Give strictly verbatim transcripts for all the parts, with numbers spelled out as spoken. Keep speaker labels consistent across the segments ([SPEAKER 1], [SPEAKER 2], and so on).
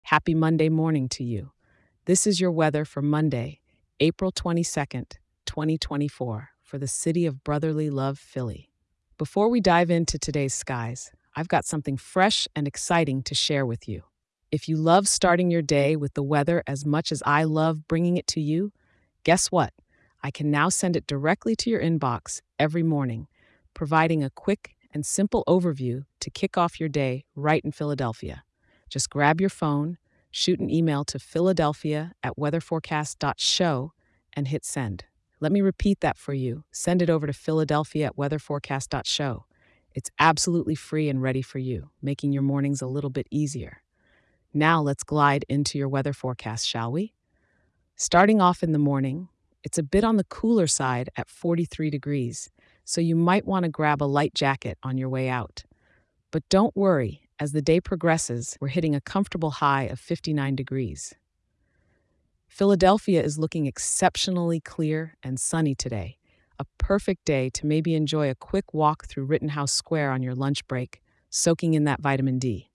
[SPEAKER 1] Happy Monday morning to you. This is your weather for Monday, April twenty-second, twenty twenty-four, for the city of brotherly love, Philly. Before we dive into today's skies, I've got something fresh and exciting to share with you. If you love starting your day with the weather as much as I love bringing it to you, guess what? I can now send it directly to your inbox every morning, providing a quick and simple overview to kick off your day right in Philadelphia. Just grab your phone, shoot an email to Philadelphia at weatherforecast dot show, and hit send. Let me repeat that for you. Send it over to Philadelphia at weatherforecast dot show. It's absolutely free and ready for you, making your mornings a little bit easier. Now let's glide into your weather forecast, shall we? Starting off in the morning, it's a bit on the cooler side at forty-three degrees, so you might want to grab a light jacket on your way out. But don't worry, as the day progresses, we're hitting a comfortable high of fifty-nine degrees. Philadelphia is looking exceptionally clear and sunny today, a perfect day to maybe enjoy a quick walk through Rittenhouse Square on your lunch break, soaking in that vitamin D.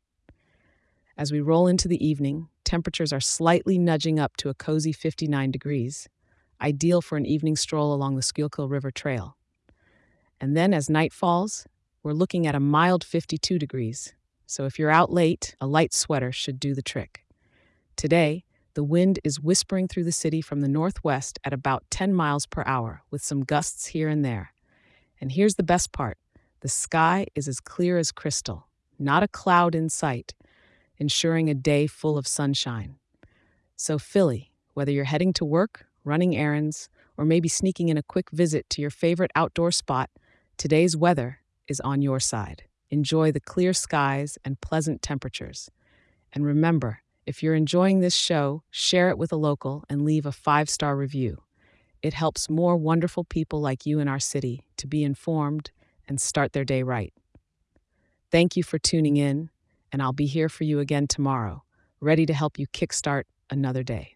[SPEAKER 1] As we roll into the evening, temperatures are slightly nudging up to a cozy fifty-nine degrees, ideal for an evening stroll along the Schuylkill River Trail. And then as night falls, we're looking at a mild fifty-two degrees, so if you're out late, a light sweater should do the trick. Today, the wind is whispering through the city from the northwest at about ten miles per hour, with some gusts here and there. And here's the best part. The sky is as clear as crystal, not a cloud in sight, ensuring a day full of sunshine. So Philly, whether you're heading to work, running errands, or maybe sneaking in a quick visit to your favorite outdoor spot, today's weather is on your side. Enjoy the clear skies and pleasant temperatures. And remember, if you're enjoying this show, share it with a local and leave a five-star review. It helps more wonderful people like you in our city to be informed and start their day right. Thank you for tuning in, and I'll be here for you again tomorrow, ready to help you kickstart another day.